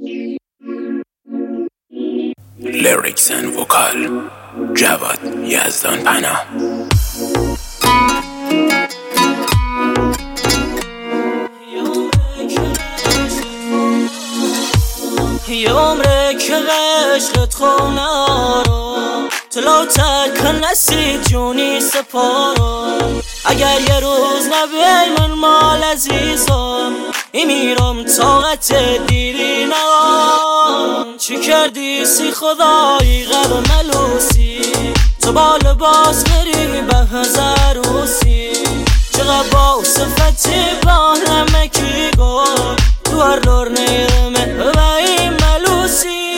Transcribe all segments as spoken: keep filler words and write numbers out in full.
لیریکس اند وکال جواد یزدان پناه. یه عمره که عشقت خونه رو طلا تکن نسید جونی سپارو. اگر یه روز نبی من مال عزیزم ای میرم طاقت دیری نام. چی کردی سی خدایی غب ملوسی تو با لباس بری به هزاروسی. چقدر با صفتی با نمکی گل دوار لور نیرمه و این ملوسی.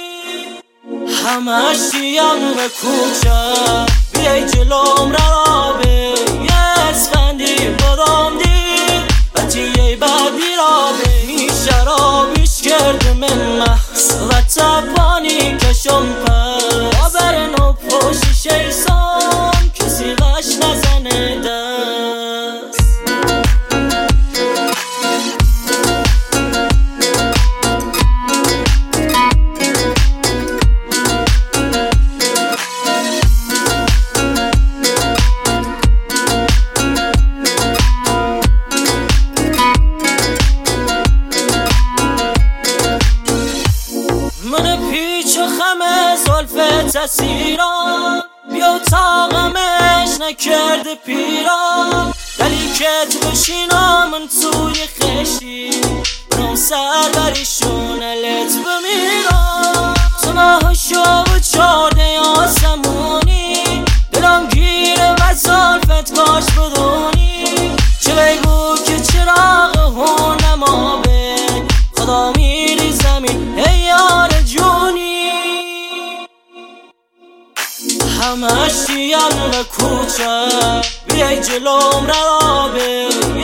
همش دیم به کوچه بیای جلوم را به یه اسفندی بدم دید و تیه بعدی را به می شرابیش کرده من محص و تپانی کشم پس آبر نو پشت شیطان کسی غش نزنه دست. من پیچ و خم زلف تسیران بیا طاقمش نکرده پیران. دلی که تو بشینم من توی خشتی برام سر بریشون الت بمیرم. تو ماهشو و چارده آسمونی دلم گیره و زلفت کاش بدونی. چه بگو که چراغ هونما به خدا میری زمین ای یار جونی. همش دیم و کوچه بیای جلوم را به